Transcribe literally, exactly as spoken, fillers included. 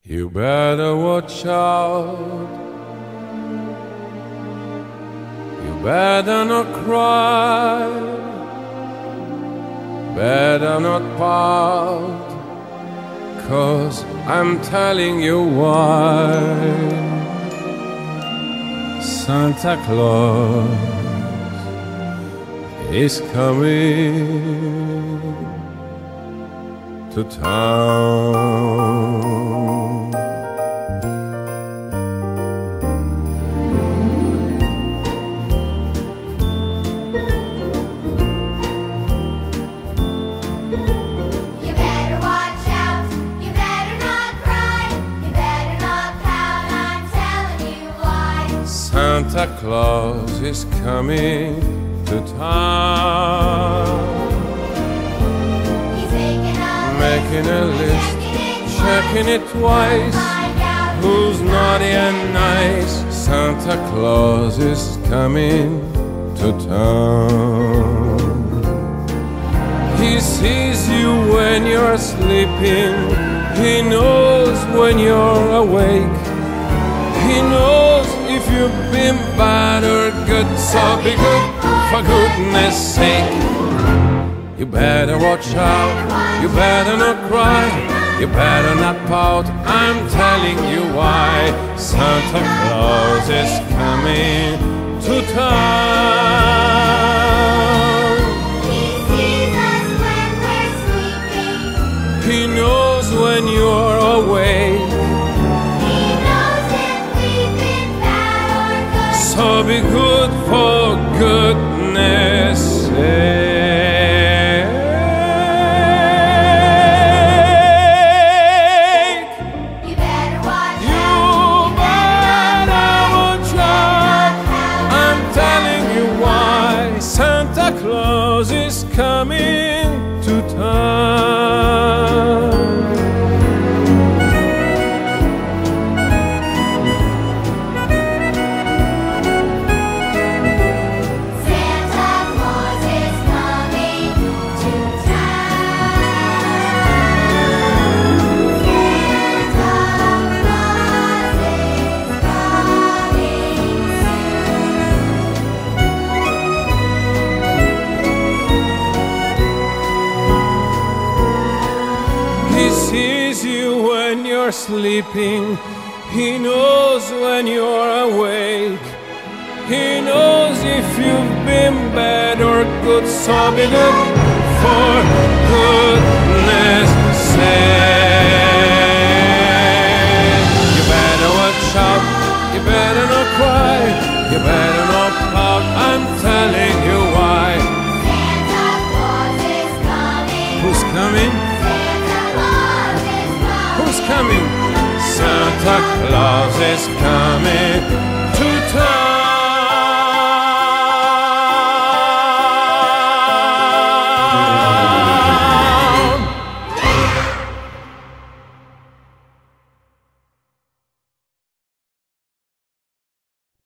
You better watch out. You better not cry. Better not pout, 'cause I'm telling you why. Santa Claus is coming to town. Santa Claus is coming to town. He's making a, making a list, checking it twice, checking it twice. Who's naughty and nice? Santa Claus is coming to town. He sees you when you're sleeping. He knows when you're awake. He knows if you've been bad or good, so be good for goodness sake. You better watch out, you better not cry, you better not pout, I'm telling you why. Santa Claus is coming to town. He sees us when we're sleeping. He knows when you're awake. So be good for goodness sake. You better watch You out. better watch out. I'm telling you why. Santa Claus is coming to town. He sees you when you're sleeping. He knows when you're awake. He knows if you've been bad or good, so be good for goodness sake. You better watch out, you better not cry, you better not pout, I'm telling you why. Santa Claus is coming. Who's coming? Who's coming? Santa Claus is coming to town.